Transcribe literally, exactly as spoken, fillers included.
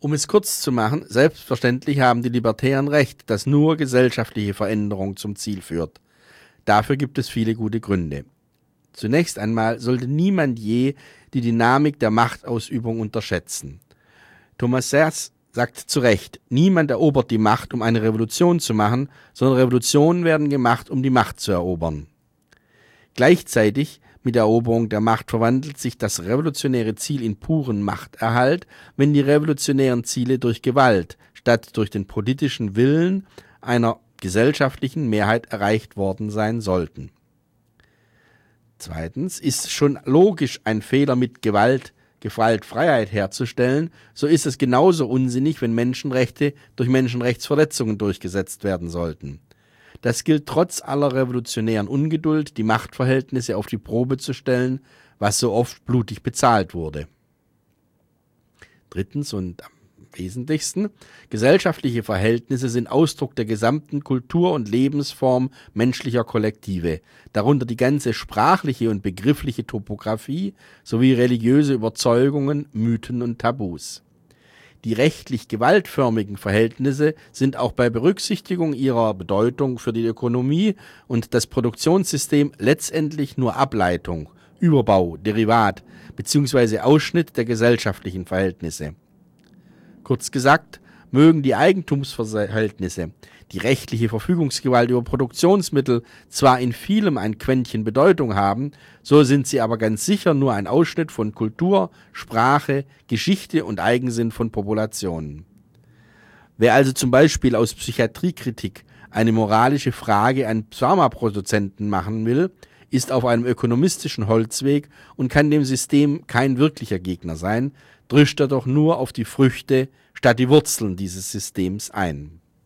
Um es kurz zu machen, selbstverständlich haben die Libertären recht, dass nur gesellschaftliche Veränderung zum Ziel führt. Dafür gibt es viele gute Gründe. Zunächst einmal sollte niemand je die Dynamik der Machtausübung unterschätzen. Thomas Sass sagt zu Recht, niemand erobert die Macht, um eine Revolution zu machen, sondern Revolutionen werden gemacht, um die Macht zu erobern. Gleichzeitig mit der Eroberung der Macht verwandelt sich das revolutionäre Ziel in puren Machterhalt, wenn die revolutionären Ziele durch Gewalt statt durch den politischen Willen einer gesellschaftlichen Mehrheit erreicht worden sein sollten. Zweitens ist schon logisch ein Fehler mit Gewalt, Gewaltfreiheit herzustellen, so ist es genauso unsinnig, wenn Menschenrechte durch Menschenrechtsverletzungen durchgesetzt werden sollten. Das gilt trotz aller revolutionären Ungeduld, die Machtverhältnisse auf die Probe zu stellen, was so oft blutig bezahlt wurde. Drittens und am wesentlichsten, gesellschaftliche Verhältnisse sind Ausdruck der gesamten Kultur- und Lebensform menschlicher Kollektive, darunter die ganze sprachliche und begriffliche Topographie sowie religiöse Überzeugungen, Mythen und Tabus. Die rechtlich gewaltförmigen Verhältnisse sind auch bei Berücksichtigung ihrer Bedeutung für die Ökonomie und das Produktionssystem letztendlich nur Ableitung, Überbau, Derivat bzw. Ausschnitt der gesellschaftlichen Verhältnisse. Kurz gesagt, mögen die Eigentumsverhältnisse, die rechtliche Verfügungsgewalt über Produktionsmittel zwar in vielem ein Quäntchen Bedeutung haben, so sind sie aber ganz sicher nur ein Ausschnitt von Kultur, Sprache, Geschichte und Eigensinn von Populationen. Wer also zum Beispiel aus Psychiatriekritik eine moralische Frage an Pharmaproduzenten machen will, ist auf einem ökonomistischen Holzweg und kann dem System kein wirklicher Gegner sein, drischt er doch nur auf die Früchte statt die Wurzeln dieses Systems ein.